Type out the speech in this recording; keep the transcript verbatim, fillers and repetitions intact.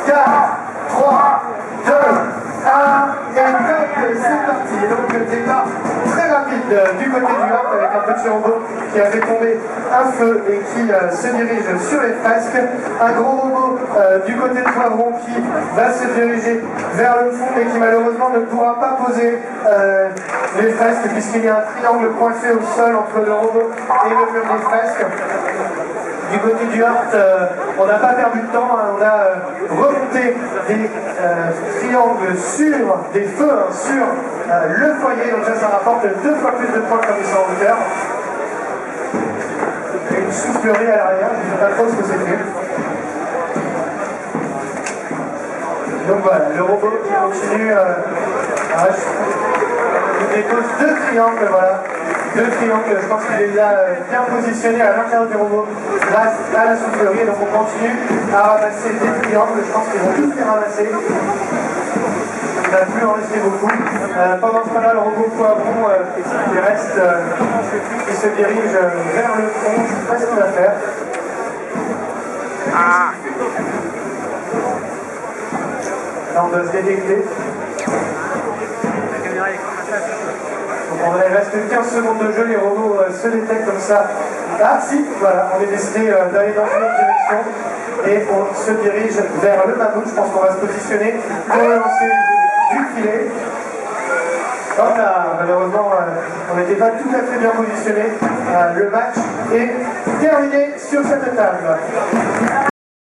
quatre, trois, deux, un, et top, c'est parti. Et donc le départ très rapide euh, du côté du Hart avec un petit robot qui a fait tomber un feu et qui euh, se dirige sur les fresques. Un gros robot euh, du côté de Poivron qui va se diriger vers le fond mais qui malheureusement ne pourra pas poser euh, les fresques puisqu'il y a un triangle coincé au sol entre le robot et le mur des fresques. Du côté du Hart, euh, on n'a pas perdu de temps, hein, on a euh, remonté des euh, triangles sur des feux, hein, sur euh, le foyer, donc ça, ça rapporte deux fois plus de points comme ils sont en hauteur. Et une soufflerie à l'arrière, je ne sais pas trop ce que c'était. Donc voilà, le robot qui continue, euh, ah, il dépose deux triangles, voilà. Deux triangles, je pense qu'il les a bien positionnés à l'intérieur du robot grâce à la soufflerie. Donc on continue à ramasser des triangles, je pense qu'ils vont tous les ramasser. Il va plus en rester beaucoup. Euh, pendant ce temps-là, le robot Poivron, euh, il reste, euh, il se dirige vers le fond, je ne sais pas ce qu'il va faire. Ah. Là on doit se détecter. Donc on il reste quinze secondes de jeu, les robots euh, se détectent comme ça. Ah si, voilà, on est décidé euh, d'aller dans une autre direction et on se dirige vers le mammouth. Je pense qu'on va se positionner pour le lancer du filet. Hop là, malheureusement, euh, on n'était pas tout à fait bien positionné. Euh, le match est terminé sur cette table.